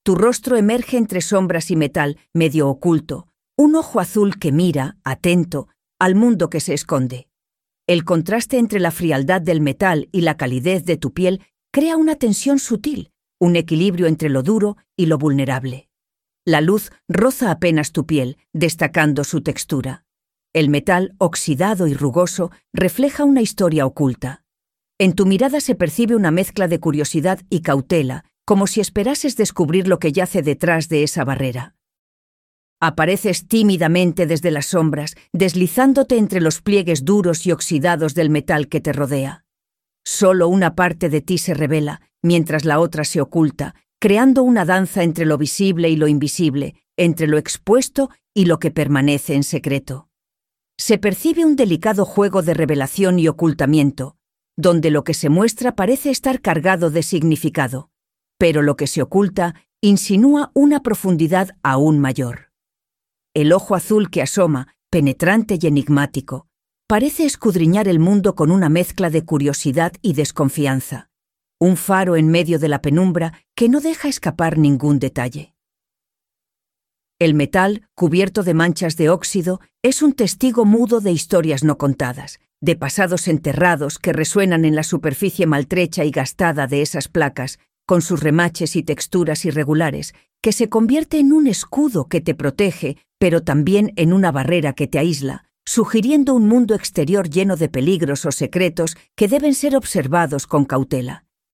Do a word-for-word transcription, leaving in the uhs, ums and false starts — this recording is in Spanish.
Tu rostro emerge entre sombras y metal, medio oculto, un ojo azul que mira, atento, al mundo que se esconde. El contraste entre la frialdad del metal y la calidez de tu piel crea una tensión sutil, un equilibrio entre lo duro y lo vulnerable. La luz roza apenas tu piel, destacando su textura. El metal, oxidado y rugoso, refleja una historia oculta. En tu mirada se percibe una mezcla de curiosidad y cautela, como si esperases descubrir lo que yace detrás de esa barrera. Apareces tímidamente desde las sombras, deslizándote entre los pliegues duros y oxidados del metal que te rodea. Solo una parte de ti se revela, mientras la otra se oculta, creando una danza entre lo visible y lo invisible, entre lo expuesto y lo que permanece en secreto. Se percibe un delicado juego de revelación y ocultamiento, donde lo que se muestra parece estar cargado de significado, pero lo que se oculta insinúa una profundidad aún mayor. El ojo azul que asoma, penetrante y enigmático, parece escudriñar el mundo con una mezcla de curiosidad y desconfianza, un faro en medio de la penumbra que no deja escapar ningún detalle. El metal, cubierto de manchas de óxido, es un testigo mudo de historias no contadas, de pasados enterrados que resuenan en la superficie maltrecha y gastada de esas placas, con sus remaches y texturas irregulares, que se convierte en un escudo que te protege, pero también en una barrera que te aísla, sugiriendo un mundo exterior lleno de peligros o secretos que deben ser observados con cautela.